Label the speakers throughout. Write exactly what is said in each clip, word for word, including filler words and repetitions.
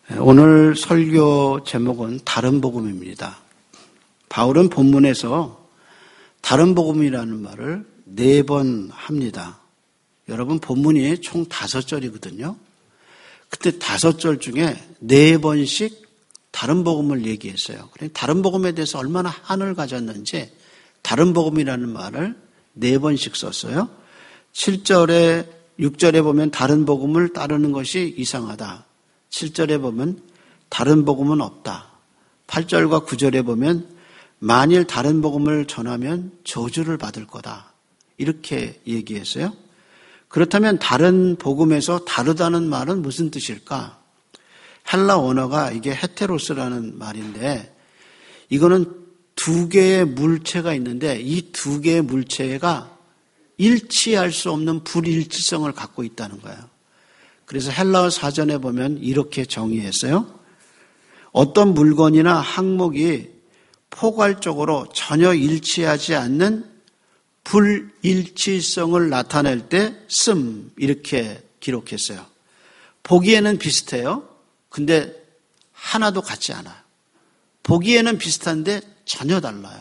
Speaker 1: 오늘 설교 제목은 다른 복음입니다. 바울은 본문에서 다른 복음이라는 말을 네 번 합니다. 여러분, 본문이 총 다섯 절이거든요. 그때 다섯 절 중에 네 번씩 다른 복음을 얘기했어요. 그러니까 다른 복음에 대해서 얼마나 한을 가졌는지 다른 복음이라는 말을 네 번씩 썼어요. 칠 절에 육 절에 보면 다른 복음을 따르는 것이 이상하다. 칠 절에 보면 다른 복음은 없다. 팔 절과 구 절에 보면 만일 다른 복음을 전하면 저주를 받을 거다. 이렇게 얘기했어요. 그렇다면 다른 복음에서 다르다는 말은 무슨 뜻일까? 헬라 언어가 이게 헤테로스라는 말인데 이거는 두 개의 물체가 있는데 이 두 개의 물체가 일치할 수 없는 불일치성을 갖고 있다는 거예요. 그래서 헬라어 사전에 보면 이렇게 정의했어요. 어떤 물건이나 항목이 포괄적으로 전혀 일치하지 않는 불일치성을 나타낼 때 씀 이렇게 기록했어요. 보기에는 비슷해요. 근데 하나도 같지 않아요. 보기에는 비슷한데 전혀 달라요.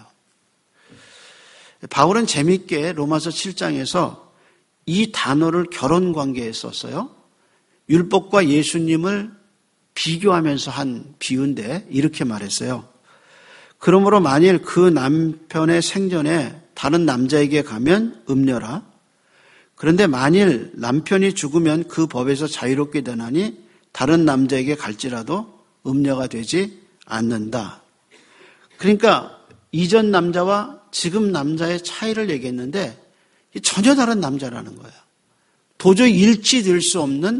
Speaker 1: 바울은 재미있게 로마서 칠 장에서 이 단어를 결혼 관계에 썼어요. 율법과 예수님을 비교하면서 한 비유인데 이렇게 말했어요. 그러므로 만일 그 남편의 생전에 다른 남자에게 가면 음녀라. 그런데 만일 남편이 죽으면 그 법에서 자유롭게 되나니 다른 남자에게 갈지라도 음녀가 되지 않는다. 그러니까 이전 남자와 지금 남자의 차이를 얘기했는데 전혀 다른 남자라는 거예요. 도저히 일치될 수 없는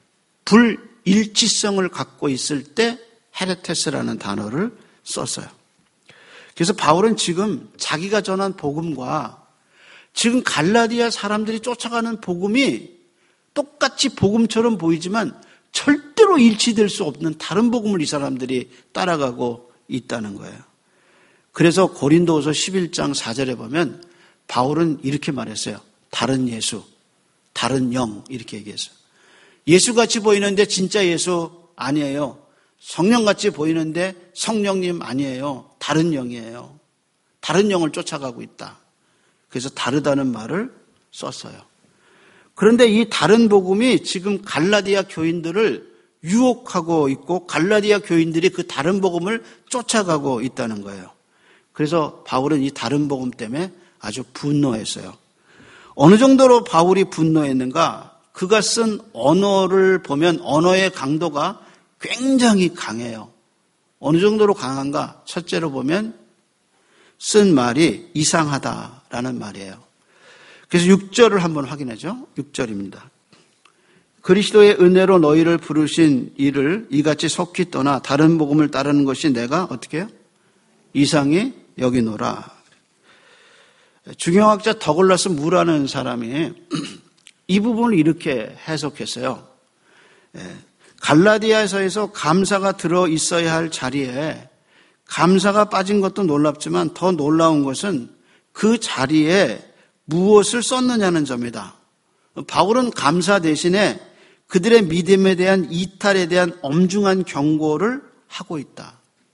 Speaker 1: 불일치성을 갖고 있을 때 헤레테스라는 단어를 썼어요. 그래서 바울은 지금 자기가 전한 복음과 지금 갈라디아 사람들이 쫓아가는 복음이 똑같이 복음처럼 보이지만 절대로 일치될 수 없는 다른 복음을 이 사람들이 따라가고 있다는 거예요. 그래서 고린도후서 십일 장 사 절에 보면 바울은 이렇게 말했어요. 다른 예수, 다른 영 이렇게 얘기했어요. 예수같이 보이는데 진짜 예수 아니에요. 성령같이 보이는데 성령님 아니에요. 다른 영이에요. 다른 영을 쫓아가고 있다. 그래서 다르다는 말을 썼어요. 그런데 이 다른 복음이 지금 갈라디아 교인들을 유혹하고 있고 갈라디아 교인들이 그 다른 복음을 쫓아가고 있다는 거예요. 그래서 바울은 이 다른 복음 때문에 아주 분노했어요. 어느 정도로 바울이 분노했는가? 그가 쓴 언어를 보면 언어의 강도가 굉장히 강해요. 어느 정도로 강한가? 첫째로 보면 쓴 말이 이상하다라는 말이에요. 그래서 육 절을 한번 확인하죠. 육 절입니다. 그리스도의 은혜로 너희를 부르신 이를 이같이 속히 떠나 다른 복음을 따르는 것이 내가 어떻게 해요? 이상히 여기노라. 중용학자 더글라스 무라는 사람이 이 부분을 이렇게 해석했어요. 갈라디아서에서 감사가 들어 있어야 할 자리에 감사가 빠진 것도 놀랍지만 더 놀라운 것은 그 자리에 무엇을 썼느냐는 점이다. 바울은 감사 대신에 그들의 믿음에 대한 이탈에 대한 엄중한 경고를 하고 있다.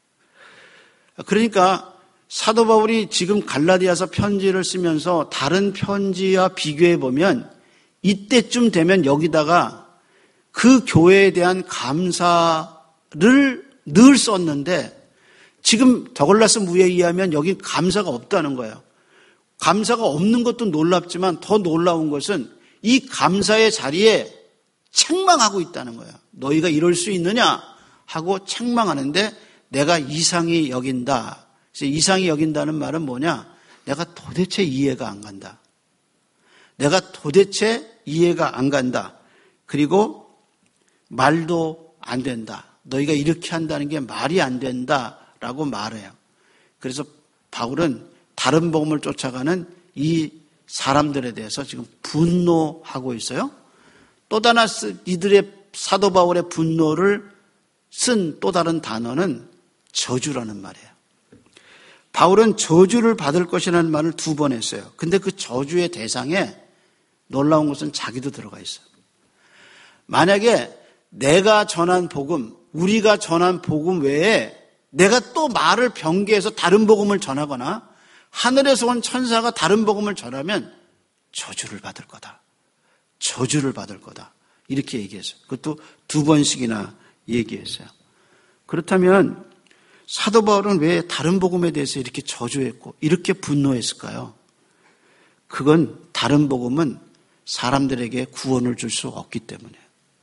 Speaker 1: 그러니까 사도 바울이 지금 갈라디아서 편지를 쓰면서 다른 편지와 비교해 보면 이때쯤 되면 여기다가 그 교회에 대한 감사를 늘 썼는데 지금 더글라스 무에 의하면 여기 감사가 없다는 거예요. 감사가 없는 것도 놀랍지만 더 놀라운 것은 이 감사의 자리에 책망하고 있다는 거예요. 너희가 이럴 수 있느냐 하고 책망하는데 내가 이상히 여긴다. 그래서 이상히 여긴다는 말은 뭐냐? 내가 도대체 이해가 안 간다. 내가 도대체 이해가 안 간다. 그리고 말도 안 된다. 너희가 이렇게 한다는 게 말이 안 된다라고 말해요. 그래서 바울은 다른 복음을 쫓아가는 이 사람들에 대해서 지금 분노하고 있어요. 또 다른 이들의 사도 바울의 분노를 쓴 또 다른 단어는 저주라는 말이에요. 바울은 저주를 받을 것이라는 말을 두 번 했어요. 근데 그 저주의 대상에 놀라운 것은 자기도 들어가 있어요. 만약에 내가 전한 복음, 우리가 전한 복음 외에 내가 또 말을 변개해서 다른 복음을 전하거나 하늘에서 온 천사가 다른 복음을 전하면 저주를 받을 거다. 저주를 받을 거다. 이렇게 얘기했어요. 그것도 두 번씩이나 얘기했어요. 그렇다면 사도 바울은 왜 다른 복음에 대해서 이렇게 저주했고 이렇게 분노했을까요? 그건 다른 복음은 사람들에게 구원을 줄 수 없기 때문이에요.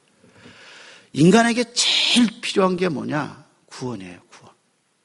Speaker 1: 인간에게 제일 필요한 게 뭐냐? 구원이에요. 구원.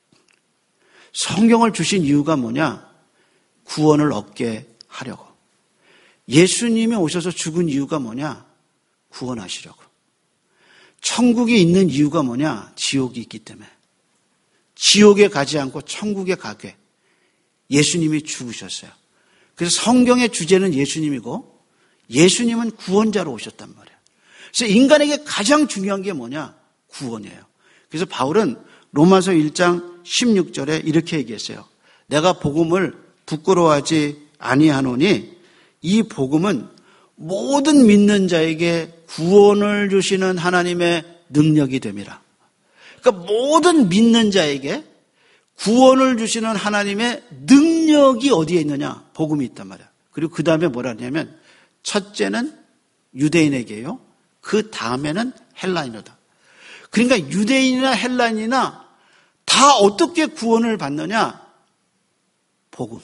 Speaker 1: 성경을 주신 이유가 뭐냐? 구원을 얻게 하려고. 예수님이 오셔서 죽은 이유가 뭐냐? 구원하시려고. 천국이 있는 이유가 뭐냐? 지옥이 있기 때문에. 지옥에 가지 않고 천국에 가게 예수님이 죽으셨어요. 그래서 성경의 주제는 예수님이고 예수님은 구원자로 오셨단 말이에요. 그래서 인간에게 가장 중요한 게 뭐냐? 구원이에요. 그래서 바울은 로마서 일 장 십육 절에 이렇게 얘기했어요. 내가 복음을 부끄러워하지 아니하노니 이 복음은 모든 믿는 자에게 구원을 주시는 하나님의 능력이 됨이라. 그러니까 모든 믿는 자에게 구원을 주시는 하나님의 능력이 어디에 있느냐? 복음이 있단 말이야. 그리고 그 다음에 뭐라 하냐면 첫째는 유대인에게요. 그 다음에는 헬라인이다. 그러니까 유대인이나 헬라인이나 다 어떻게 구원을 받느냐? 복음.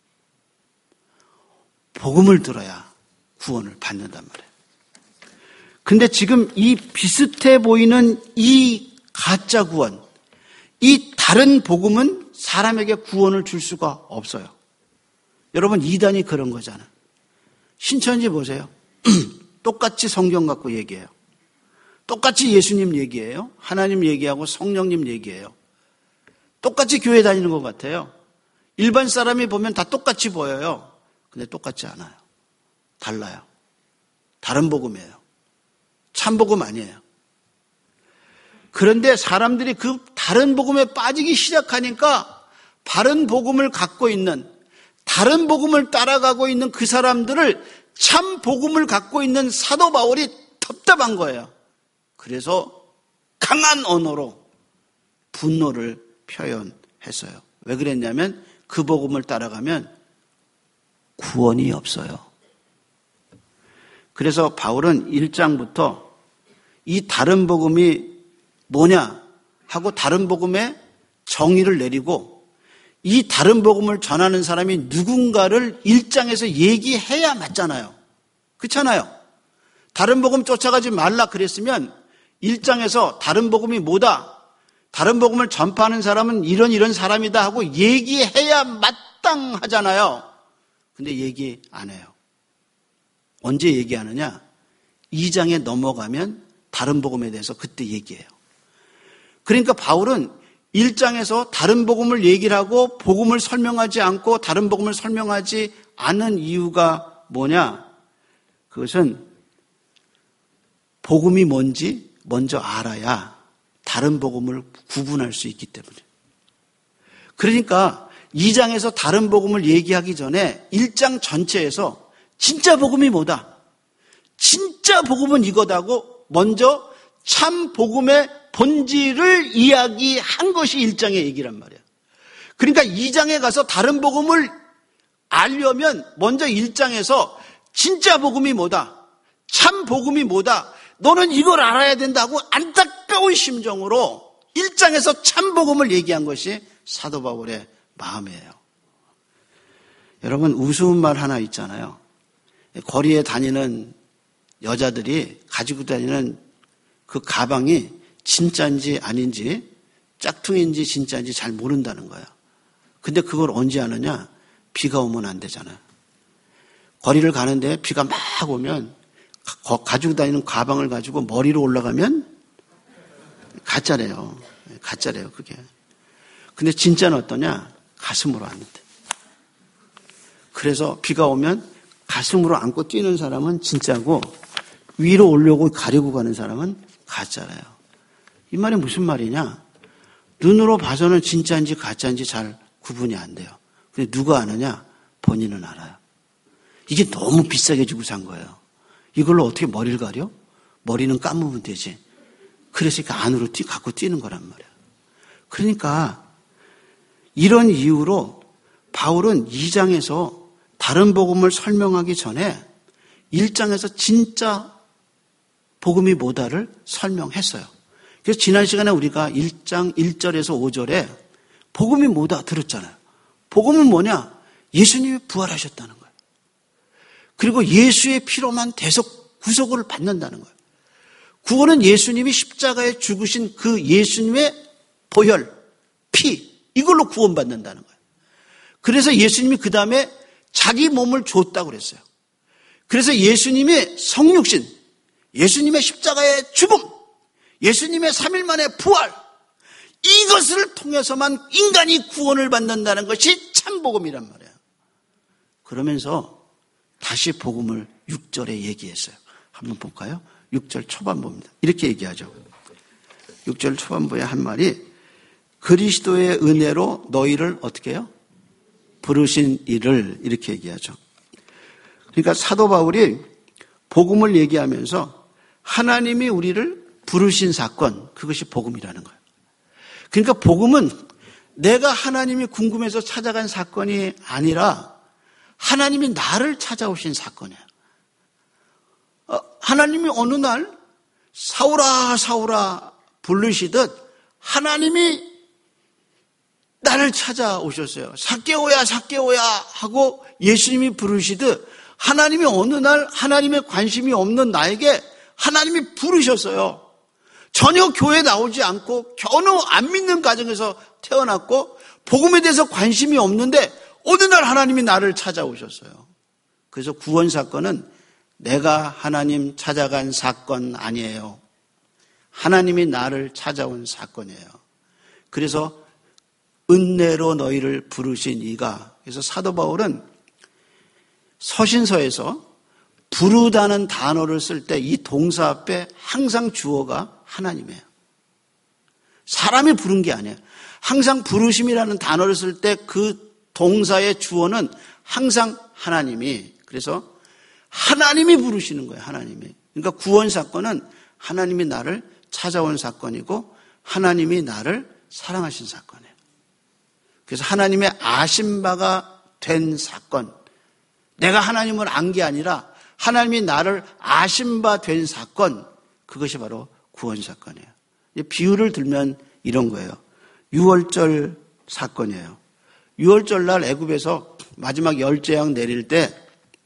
Speaker 1: 복음을 들어야 구원을 받는단 말이에요. 근데 지금 이 비슷해 보이는 이 가짜 구원, 이 다른 복음은 사람에게 구원을 줄 수가 없어요. 여러분 이단이 그런 거잖아요. 신천지 보세요. 똑같이 성경 갖고 얘기해요. 똑같이 예수님 얘기해요. 하나님 얘기하고 성령님 얘기해요. 똑같이 교회 다니는 것 같아요. 일반 사람이 보면 다 똑같이 보여요. 근데 똑같지 않아요. 달라요. 다른 복음이에요. 참 복음 아니에요. 그런데 사람들이 그 다른 복음에 빠지기 시작하니까 바른 복음을 갖고 있는, 다른 복음을 따라가고 있는 그 사람들을 참 복음을 갖고 있는 사도 바울이 답답한 거예요. 그래서 강한 언어로 분노를 표현했어요. 왜 그랬냐면 그 복음을 따라가면 구원이 없어요. 그래서 바울은 일 장부터 이 다른 복음이 뭐냐 하고 다른 복음의 정의를 내리고 이 다른 복음을 전하는 사람이 누군가를 일 장에서 얘기해야 맞잖아요. 그렇잖아요. 다른 복음 쫓아가지 말라 그랬으면 일 장에서 다른 복음이 뭐다, 다른 복음을 전파하는 사람은 이런 이런 사람이다 하고 얘기해야 마땅하잖아요. 근데 얘기 안 해요. 언제 얘기하느냐? 이 장에 넘어가면 다른 복음에 대해서 그때 얘기해요. 그러니까 바울은 일 장에서 다른 복음을 얘기를 하고 복음을 설명하지 않고 다른 복음을 설명하지 않은 이유가 뭐냐? 그것은 복음이 뭔지 먼저 알아야 다른 복음을 구분할 수 있기 때문에. 그러니까 이 장에서 다른 복음을 얘기하기 전에 일 장 전체에서 진짜 복음이 뭐다? 진짜 복음은 이거다고 먼저 참 복음의 본질을 이야기한 것이 일 장의 얘기란 말이야. 그러니까 이 장에 가서 다른 복음을 알려면 먼저 일 장에서 진짜 복음이 뭐다? 참 복음이 뭐다? 너는 이걸 알아야 된다고 안타까운 심정으로 일 장에서 참 복음을 얘기한 것이 사도 바울의 마음이에요. 여러분 우스운 말 하나 있잖아요. 거리에 다니는 여자들이 가지고 다니는 그 가방이 진짜인지 아닌지 짝퉁인지 진짜인지 잘 모른다는 거야. 근데 그걸 언제 아느냐? 비가 오면 안 되잖아요. 거리를 가는데 비가 막 오면 가지고 다니는 가방을 가지고 머리로 올라가면 가짜래요. 가짜래요 그게. 근데 진짜는 어떠냐? 가슴으로 안는데. 그래서 비가 오면 가슴으로 안고 뛰는 사람은 진짜고 위로 올려고 가리고 가는 사람은 가짜래요. 이 말이 무슨 말이냐? 눈으로 봐서는 진짜인지 가짜인지 잘 구분이 안 돼요. 근데 누가 아느냐? 본인은 알아요. 이게 너무 비싸게 주고 산 거예요. 이걸로 어떻게 머리를 가려? 머리는 감으면 되지. 그래서 그 안으로 뛰, 갖고 뛰는 거란 말이야. 그러니까 이런 이유로 바울은 이 장에서 다른 복음을 설명하기 전에 일 장에서 진짜 복음이 뭐다를 설명했어요. 그래서 지난 시간에 우리가 일 장 일 절에서 오 절에 복음이 뭐다 들었잖아요. 복음은 뭐냐? 예수님이 부활하셨다는 거예요. 그리고 예수의 피로만 대속 구속을 받는다는 거예요. 구원은 예수님이 십자가에 죽으신 그 예수님의 보혈, 피, 이걸로 구원받는다는 거예요. 그래서 예수님이 그 다음에 자기 몸을 줬다고 그랬어요. 그래서 예수님의 성육신, 예수님의 십자가의 죽음, 예수님의 삼 일 만에 부활, 이것을 통해서만 인간이 구원을 받는다는 것이 참 복음이란 말이에요. 그러면서 다시 복음을 육 절에 얘기했어요. 한번 볼까요? 육 절 초반부입니다. 이렇게 얘기하죠. 육 절 초반부에 한 말이 그리스도의 은혜로 너희를 어떻게 해요? 부르신 이를 이렇게 얘기하죠. 그러니까 사도 바울이 복음을 얘기하면서 하나님이 우리를 부르신 사건, 그것이 복음이라는 거예요. 그러니까 복음은 내가 하나님이 궁금해서 찾아간 사건이 아니라 하나님이 나를 찾아오신 사건이에요. 하나님이 어느 날 사울아 사울아 부르시듯 하나님이 나를 찾아오셨어요. 삭개오야 삭개오야 하고 예수님이 부르시듯 하나님이 어느 날 하나님의 관심이 없는 나에게 하나님이 부르셨어요. 전혀 교회 나오지 않고 전혀 안 믿는 가정에서 태어났고 복음에 대해서 관심이 없는데 어느 날 하나님이 나를 찾아오셨어요. 그래서 구원 사건은 내가 하나님 찾아간 사건 아니에요. 하나님이 나를 찾아온 사건이에요. 그래서 은혜로 너희를 부르신 이가, 그래서 사도 바울은 서신서에서 부르다는 단어를 쓸 때 이 동사 앞에 항상 주어가 하나님이에요. 사람이 부른 게 아니에요. 항상 부르심이라는 단어를 쓸 때 그 동사의 주어는 항상 하나님이, 그래서 하나님이 부르시는 거예요. 하나님이. 그러니까 구원 사건은 하나님이 나를 찾아온 사건이고 하나님이 나를 사랑하신 사건이에요. 그래서 하나님의 아신 바가 된 사건, 내가 하나님을 안 게 아니라 하나님이 나를 아신 바 된 사건, 그것이 바로 구원 사건이에요. 비유를 들면 이런 거예요. 유월절 사건이에요. 유월절 날 애굽에서 마지막 열재앙 내릴 때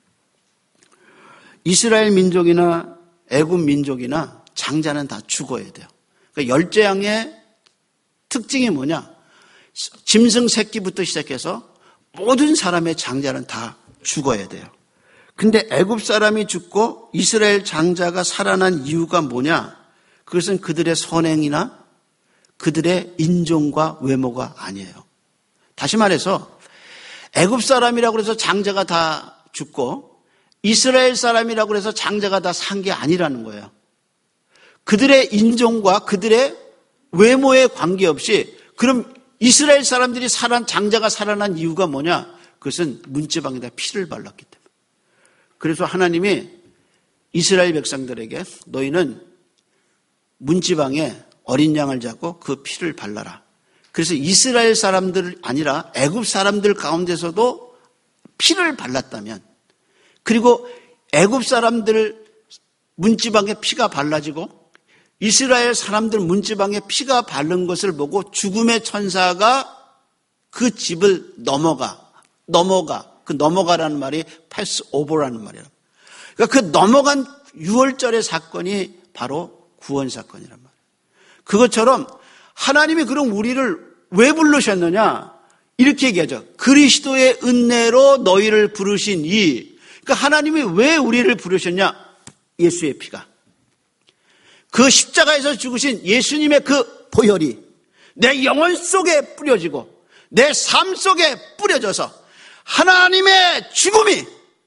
Speaker 1: 이스라엘 민족이나 애굽 민족이나 장자는 다 죽어야 돼요. 그러니까 열재앙의 특징이 뭐냐? 짐승 새끼부터 시작해서 모든 사람의 장자는 다 죽어야 돼요. 근데 애굽 사람이 죽고 이스라엘 장자가 살아난 이유가 뭐냐? 그것은 그들의 선행이나 그들의 인종과 외모가 아니에요. 다시 말해서 애굽 사람이라고 해서 장자가 다 죽고 이스라엘 사람이라고 해서 장자가 다 산 게 아니라는 거예요. 그들의 인종과 그들의 외모에 관계없이, 그럼 이스라엘 사람들이 살아, 장자가 살아난 이유가 뭐냐? 그것은 문지방에다 피를 발랐기 때문에. 그래서 하나님이 이스라엘 백성들에게 너희는 문지방에 어린 양을 잡고 그 피를 발라라. 그래서 이스라엘 사람들 아니라 애굽 사람들 가운데서도 피를 발랐다면, 그리고 애굽 사람들 문지방에 피가 발라지고 이스라엘 사람들 문지방에 피가 바른 것을 보고 죽음의 천사가 그 집을 넘어가, 넘어가, 그 넘어가라는 말이 패스 오버라는 말이에요. 그러니까 그 넘어간 유월절의 사건이 바로 구원 사건이란 말이에요. 그것처럼 하나님이 그럼 우리를 왜 부르셨느냐? 이렇게 얘기하죠. 그리스도의 은혜로 너희를 부르신 이. 그러니까 하나님이 왜 우리를 부르셨냐? 예수의 피가. 그 십자가에서 죽으신 예수님의 그 보혈이 내 영혼 속에 뿌려지고 내 삶 속에 뿌려져서 하나님의 죽음이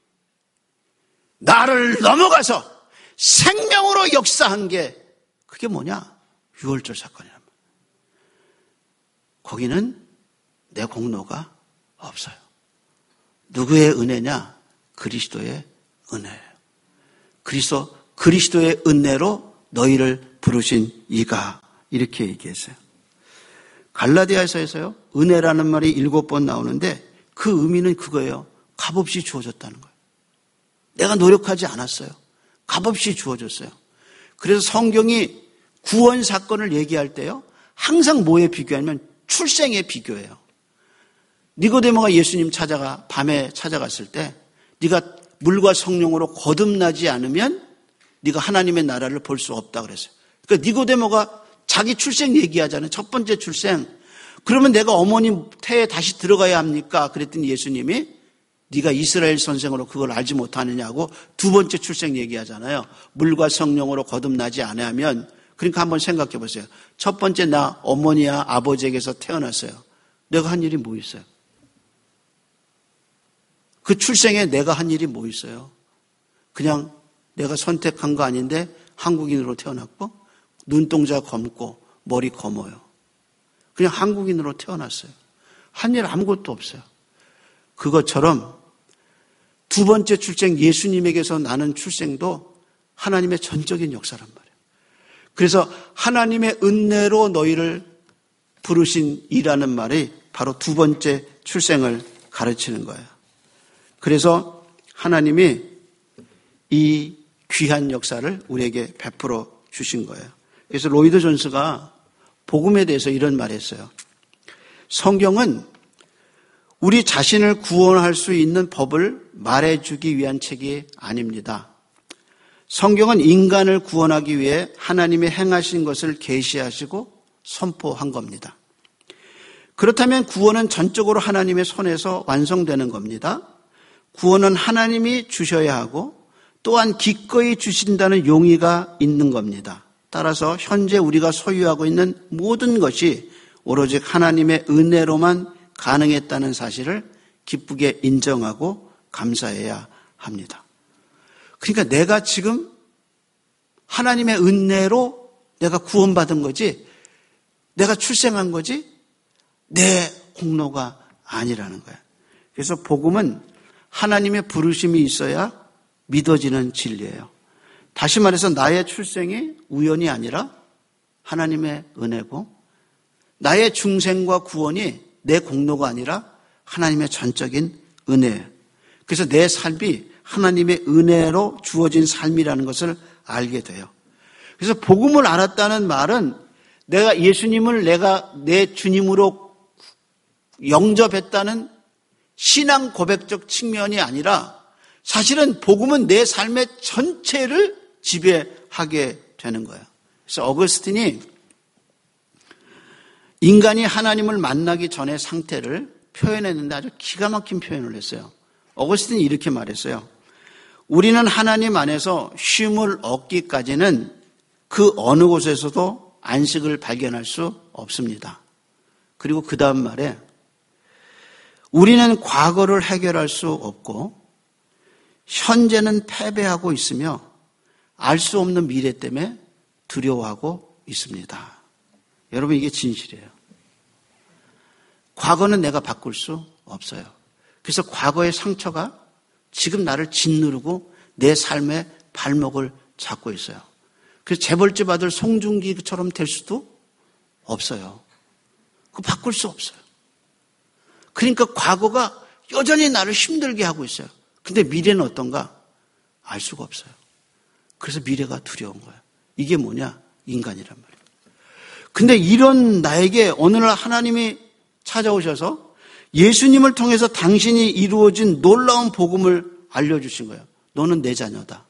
Speaker 1: 나를 넘어가서 생명으로 역사한 게, 그게 뭐냐? 유월절 사건이란 말이에요. 거기는 내 공로가 없어요. 누구의 은혜냐? 그리스도의 은혜예요. 그리스도, 그리스도의 은혜로 너희를 부르신 이가 이렇게 얘기했어요. 갈라디아서에서요, 은혜라는 말이 일곱 번 나오는데 그 의미는 그거예요. 값없이 주어졌다는 거예요. 내가 노력하지 않았어요. 값없이 주어졌어요. 그래서 성경이 구원 사건을 얘기할 때요, 항상 뭐에 비교하면 출생에 비교해요. 니고데모가 예수님 찾아가 밤에 찾아갔을 때 네가 물과 성령으로 거듭나지 않으면 네가 하나님의 나라를 볼 수 없다 그랬어요. 그러니까 니고데모가 자기 출생 얘기하잖아요. 첫 번째 출생. 그러면 내가 어머니 태에 다시 들어가야 합니까? 그랬더니 예수님이 네가 이스라엘 선생으로 그걸 알지 못하느냐고 두 번째 출생 얘기하잖아요. 물과 성령으로 거듭나지 않으면. 그러니까 한번 생각해 보세요. 첫 번째 나 어머니와 아버지에게서 태어났어요. 내가 한 일이 뭐 있어요? 그 출생에 내가 한 일이 뭐 있어요? 그냥 내가 선택한 거 아닌데 한국인으로 태어났고 눈동자 검고 머리 검어요. 그냥 한국인으로 태어났어요. 한 일 아무것도 없어요. 그것처럼 두 번째 출생 예수님에게서 나는 출생도 하나님의 전적인 역사란 말이에요. 그래서 하나님의 은혜로 너희를 부르신 이라는 말이 바로 두 번째 출생을 가르치는 거예요. 그래서 하나님이 이 귀한 역사를 우리에게 베풀어 주신 거예요. 그래서 로이드 존스가 복음에 대해서 이런 말을 했어요. 성경은 우리 자신을 구원할 수 있는 법을 말해주기 위한 책이 아닙니다. 성경은 인간을 구원하기 위해 하나님이 행하신 것을 계시하시고 선포한 겁니다. 그렇다면 구원은 전적으로 하나님의 손에서 완성되는 겁니다. 구원은 하나님이 주셔야 하고 또한 기꺼이 주신다는 용의가 있는 겁니다. 따라서 현재 우리가 소유하고 있는 모든 것이 오로지 하나님의 은혜로만 가능했다는 사실을 기쁘게 인정하고 감사해야 합니다. 그러니까 내가 지금 하나님의 은혜로 내가 구원받은 거지, 내가 출생한 거지, 내 공로가 아니라는 거예요. 그래서 복음은 하나님의 부르심이 있어야 믿어지는 진리예요. 다시 말해서 나의 출생이 우연이 아니라 하나님의 은혜고, 나의 중생과 구원이 내 공로가 아니라 하나님의 전적인 은혜예요. 그래서 내 삶이 하나님의 은혜로 주어진 삶이라는 것을 알게 돼요. 그래서 복음을 알았다는 말은 내가 예수님을 내가 내 주님으로 영접했다는 신앙 고백적 측면이 아니라 사실은 복음은 내 삶의 전체를 지배하게 되는 거예요. 그래서 어거스틴이 인간이 하나님을 만나기 전의 상태를 표현했는데 아주 기가 막힌 표현을 했어요. 어거스틴이 이렇게 말했어요. 우리는 하나님 안에서 쉼을 얻기까지는 그 어느 곳에서도 안식을 발견할 수 없습니다. 그리고 그 다음 말에 우리는 과거를 해결할 수 없고 현재는 패배하고 있으며 알 수 없는 미래 때문에 두려워하고 있습니다. 여러분, 이게 진실이에요. 과거는 내가 바꿀 수 없어요. 그래서 과거의 상처가 지금 나를 짓누르고 내 삶의 발목을 잡고 있어요. 그래서 재벌집 아들 송중기처럼 될 수도 없어요. 그거 바꿀 수 없어요. 그러니까 과거가 여전히 나를 힘들게 하고 있어요. 근데 미래는 어떤가? 알 수가 없어요. 그래서 미래가 두려운 거예요. 이게 뭐냐? 인간이란 말이에요. 근데 이런 나에게 어느 날 하나님이 찾아오셔서 예수님을 통해서 당신이 이루어진 놀라운 복음을 알려주신 거예요. 너는 내 자녀다.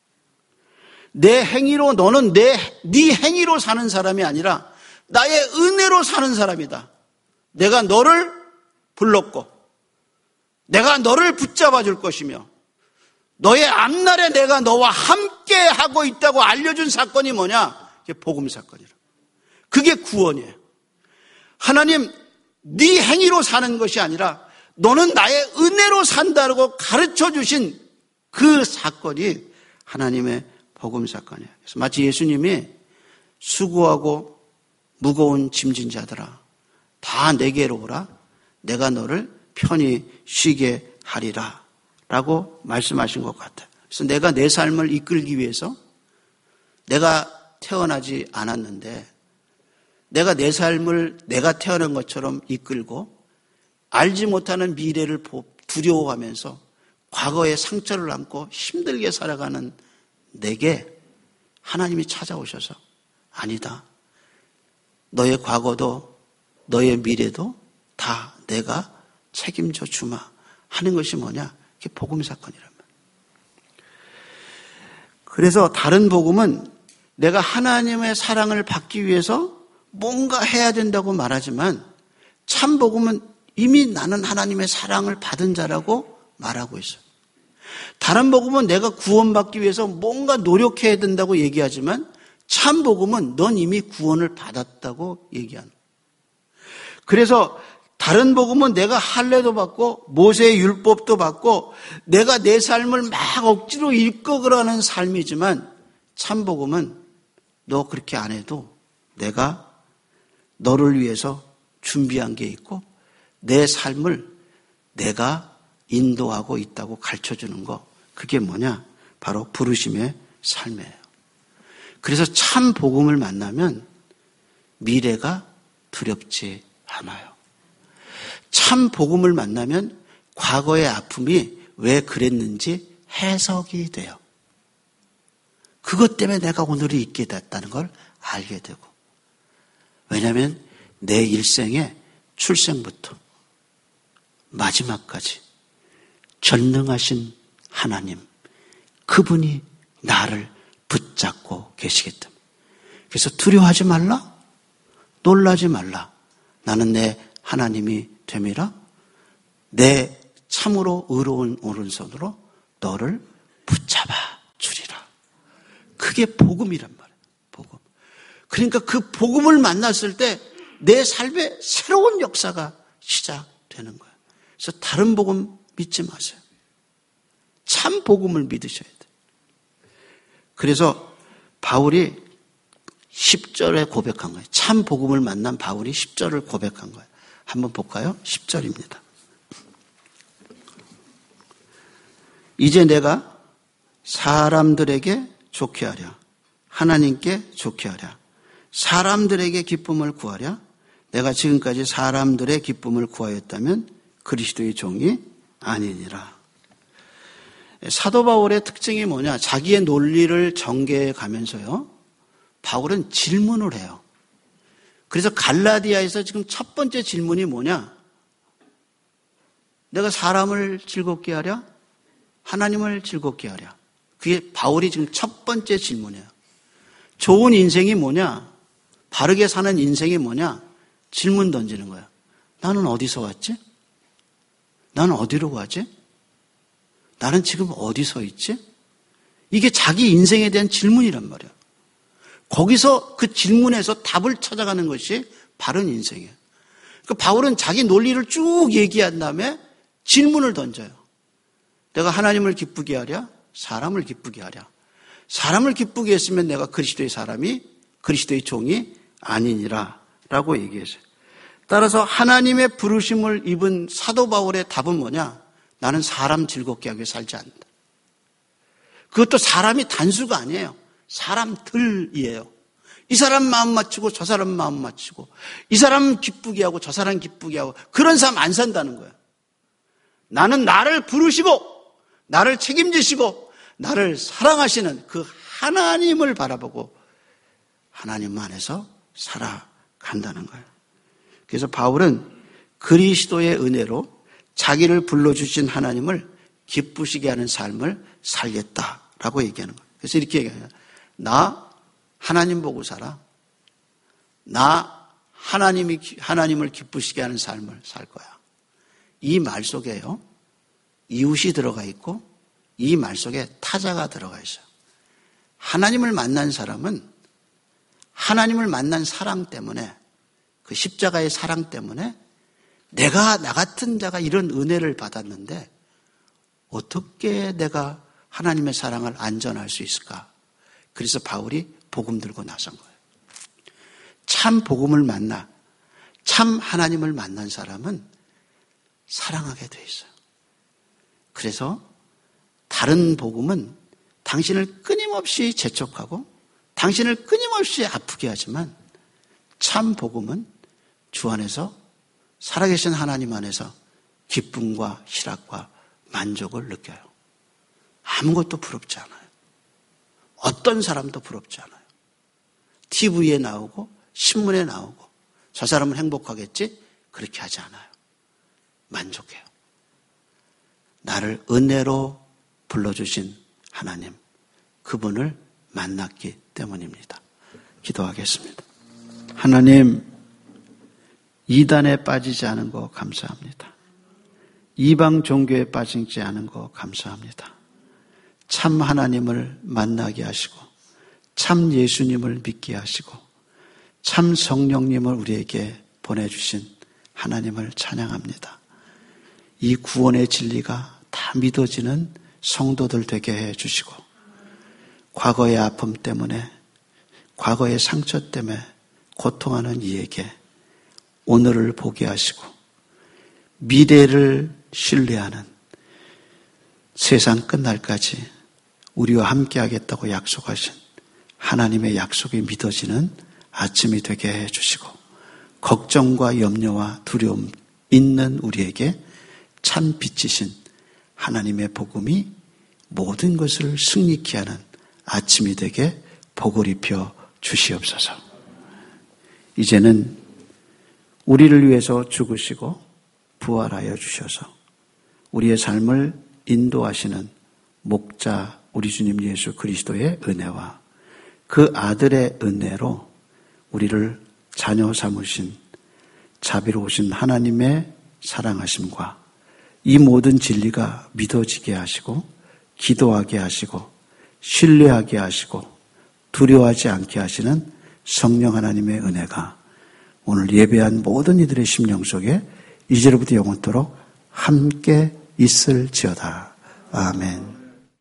Speaker 1: 내 행위로, 너는 내, 네 행위로 사는 사람이 아니라 나의 은혜로 사는 사람이다. 내가 너를 불렀고 내가 너를 붙잡아 줄 것이며 너의 앞날에 내가 너와 함께 하고 있다고 알려준 사건이 뭐냐? 이게 복음 사건이라. 그게 구원이에요. 하나님, 네 행위로 사는 것이 아니라 너는 나의 은혜로 산다고 가르쳐 주신 그 사건이 하나님의 복음 사건이에요. 그래서 마치 예수님이 수고하고 무거운 짐진 자들아, 다 내게로 오라. 내가 너를 편히 쉬게 하리라 라고 말씀하신 것 같아요. 그래서 내가 내 삶을 이끌기 위해서, 내가 태어나지 않았는데 내가 내 삶을 내가 태어난 것처럼 이끌고 알지 못하는 미래를 두려워하면서 과거의 상처를 안고 힘들게 살아가는 내게 하나님이 찾아오셔서 아니다. 너의 과거도 너의 미래도 다 내가 책임져 주마 하는 것이 뭐냐? 그게 복음 사건이란 말이에요. 그래서 다른 복음은 내가 하나님의 사랑을 받기 위해서 뭔가 해야 된다고 말하지만 참 복음은 이미 나는 하나님의 사랑을 받은 자라고 말하고 있어요. 다른 복음은 내가 구원받기 위해서 뭔가 노력해야 된다고 얘기하지만 참 복음은 넌 이미 구원을 받았다고 얘기하는 거예요. 그래서 다른 복음은 내가 할례도 받고 모세의 율법도 받고 내가 내 삶을 막 억지로 이끌어가는 삶이지만 참 복음은 너 그렇게 안 해도 내가 너를 위해서 준비한 게 있고 내 삶을 내가 인도하고 있다고 가르쳐주는 거, 그게 뭐냐? 바로 부르심의 삶이에요. 그래서 참 복음을 만나면 미래가 두렵지 않아요. 참 복음을 만나면 과거의 아픔이 왜 그랬는지 해석이 돼요. 그것 때문에 내가 오늘이 있게 됐다는 걸 알게 되고, 왜냐하면 내 일생의 출생부터 마지막까지 전능하신 하나님, 그분이 나를 붙잡고 계시기 때문에. 그래서 두려워하지 말라, 놀라지 말라. 나는 내 하나님이 됨이라. 내 참으로 의로운 오른손으로 너를 붙잡아 주리라. 그게 복음이란 말이에요. 복음. 그러니까 그 복음을 만났을 때 내 삶에 새로운 역사가 시작되는 거예요. 그래서 다른 복음 믿지 마세요. 참 복음을 믿으셔야 돼요. 그래서 바울이 십 절에 고백한 거예요. 참 복음을 만난 바울이 십 절을 고백한 거예요. 한번 볼까요? 십 절입니다. 이제 내가 사람들에게 좋게 하랴, 하나님께 좋게 하랴, 사람들에게 기쁨을 구하랴. 내가 지금까지 사람들의 기쁨을 구하였다면 그리스도의 종이 아니니라. 사도 바울의 특징이 뭐냐? 자기의 논리를 전개해 가면서요, 바울은 질문을 해요. 그래서 갈라디아에서 지금 첫 번째 질문이 뭐냐? 내가 사람을 즐겁게 하랴? 하나님을 즐겁게 하랴? 그게 바울이 지금 첫 번째 질문이에요. 좋은 인생이 뭐냐? 바르게 사는 인생이 뭐냐? 질문 던지는 거야. 나는 어디서 왔지? 나는 어디로 가지? 나는 지금 어디 서 있지? 이게 자기 인생에 대한 질문이란 말이야. 거기서 그 질문에서 답을 찾아가는 것이 바른 인생이에요. 그 바울은 자기 논리를 쭉 얘기한 다음에 질문을 던져요. 내가 하나님을 기쁘게 하랴? 사람을 기쁘게 하랴? 사람을 기쁘게 했으면 내가 그리스도의 사람이, 그리스도의 종이 아니니라 라고 얘기했어요. 따라서 하나님의 부르심을 입은 사도 바울의 답은 뭐냐? 나는 사람 즐겁게 하게 살지 않는다. 그것도 사람이 단수가 아니에요. 사람들이에요. 이 사람 마음 맞추고 저 사람 마음 맞추고, 이 사람 기쁘게 하고 저 사람 기쁘게 하고, 그런 삶 안 산다는 거예요. 나는 나를 부르시고 나를 책임지시고 나를 사랑하시는 그 하나님을 바라보고 하나님 안에서 살아간다는 거예요. 그래서 바울은 그리스도의 은혜로 자기를 불러주신 하나님을 기쁘시게 하는 삶을 살겠다라고 얘기하는 거예요. 그래서 이렇게 얘기해요. 나 하나님 보고 살아. 나 하나님이, 하나님을 기쁘시게 하는 삶을 살 거야. 이 말 속에요, 이웃이 들어가 있고 이 말 속에 타자가 들어가 있어요. 하나님을 만난 사람은 하나님을 만난 사랑 때문에, 그 십자가의 사랑 때문에 내가, 나 같은 자가 이런 은혜를 받았는데 어떻게 내가 하나님의 사랑을 안전할 수 있을까? 그래서 바울이 복음 들고 나선 거예요. 참 복음을 만나, 참 하나님을 만난 사람은 사랑하게 돼 있어요. 그래서 다른 복음은 당신을 끊임없이 재촉하고 당신을 끊임없이 아프게 하지만 참 복음은 주 안에서 살아계신 하나님 안에서 기쁨과 희락과 만족을 느껴요. 아무것도 부럽지 않아요. 어떤 사람도 부럽지 않아요. 티비에 나오고 신문에 나오고 저 사람은 행복하겠지? 그렇게 하지 않아요. 만족해요. 나를 은혜로 불러주신 하나님, 그분을 만났기 때문입니다. 기도하겠습니다. 하나님, 이단에 빠지지 않은 거 감사합니다. 이방 종교에 빠지지 않은 거 감사합니다. 참 하나님을 만나게 하시고 참 예수님을 믿게 하시고 참 성령님을 우리에게 보내주신 하나님을 찬양합니다. 이 구원의 진리가 다 믿어지는 성도들 되게 해주시고 과거의 아픔 때문에 과거의 상처 때문에 고통하는 이에게 오늘을 보게 하시고 미래를 신뢰하는 세상 끝날까지 우리와 함께 하겠다고 약속하신 하나님의 약속이 믿어지는 아침이 되게 해주시고 걱정과 염려와 두려움 있는 우리에게 참 빛이신 하나님의 복음이 모든 것을 승리케 하는 아침이 되게 복을 입혀 주시옵소서. 이제는 우리를 위해서 죽으시고 부활하여 주셔서 우리의 삶을 인도하시는 목자 우리 주님 예수 그리스도의 은혜와 그 아들의 은혜로 우리를 자녀 삼으신 자비로우신 하나님의 사랑하심과 이 모든 진리가 믿어지게 하시고 기도하게 하시고 신뢰하게 하시고 두려워하지 않게 하시는 성령 하나님의 은혜가 오늘 예배한 모든 이들의 심령 속에 이제로부터 영원토록 함께 있을지어다. 아멘.